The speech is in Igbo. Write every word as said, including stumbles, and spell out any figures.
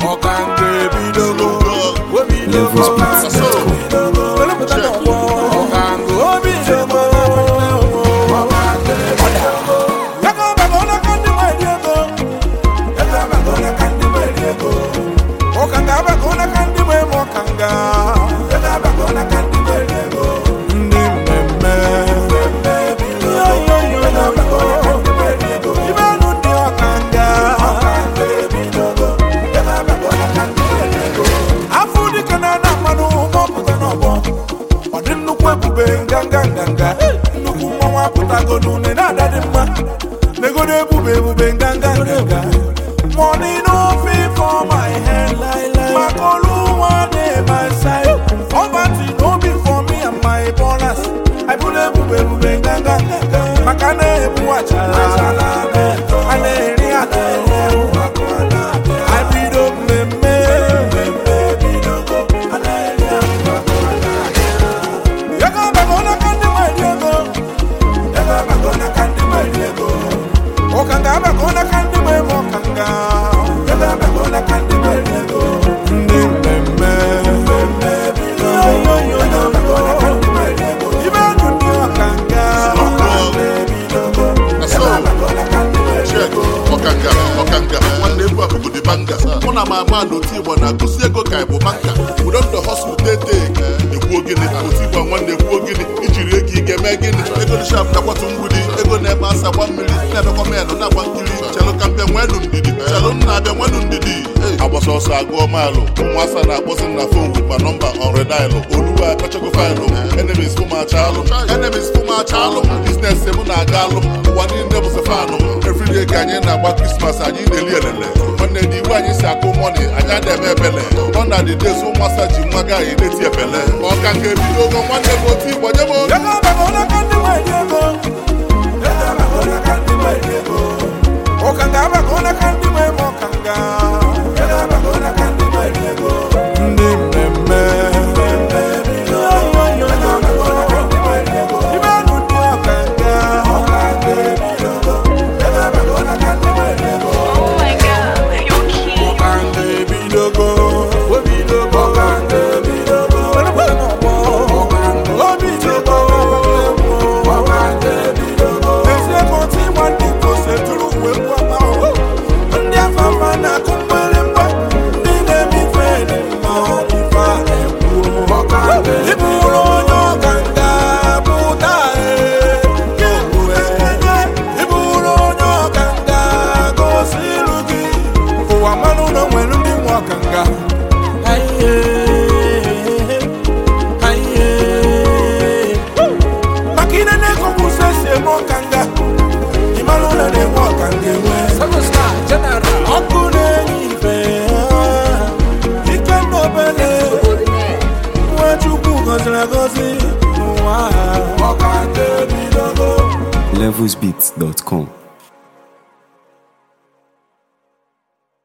Levels Beats dot com. Money no fit for my head, my color one day my side. Poverty no be for me and my bonus. I put a bube bube ganga, makane buacha, ane riate. I beat up me me, yaga bagona kandi my diego, yaga bagona kandi my diego. Okanga bagona kandi my mokanga, yaga bagona kandi my diego. Ndembe, yo yo yo yaga bagona kandi my diego. Ibanu ni okanga, yaga bagona kandi my diego. Okanga, okanga, one day we go the banga. One of my man no team wanna go see go kai bo banka. We don't the hustle day day. The wogini, go see one day wogini. Injury ki get megini. Ego the shop na what umudi. Ego never sa one million. Never come here no na one kili. Chalo kampe mwenu ndidi. Chalo na be mwenu ndidi. I was also a go malo. Mwasa na wasn't na phone with my number on red dial. Oluwa kacha go find enemies for my chalo. Enemies for my chalo. Business semu na galo. One in them was a fano. Every day ganye na ba Christmas ayi deli elele. Monday di wa yin sa ko money anya dem ebele. Under the days so masa ji mwaga yi dey tie bele. Okanga bi dogo one day go ti boje mo. Yaga bagona kandi my diego. Yaga bagona kandi my diego. Okanga bagona kandi my mokanga. Yaga bagona kandi my diego. Ndembe. Yo yo yo yaga bagona kandi my diego. Ibanu ni okanga. Okanga bi dogo. Yaga bagona kandi my diego. Oh my God, you're cute. Okanga bi dogo. Obi dogo. Okanga bi dogo. Obi dogo. Okanga bi dogo. Ese konti wandi ko se turu we kwa o. Ndi afama na kumbele mba. Ndine mi fene ma ifa eku. Okanga. Iburo nyokanga buta e. Kebu e. Iburo nyokanga go silugi. Uwa manu na mwenu ndi mwakanga. Aye. Aye. Makina ne kokuse se mwakanga. Imaluna ne mwakanga we. Superstar General. Okune nife. Ikendo bele. Wachuku gozla gozi. Mwakanga bidogo. Levels Beats dot com.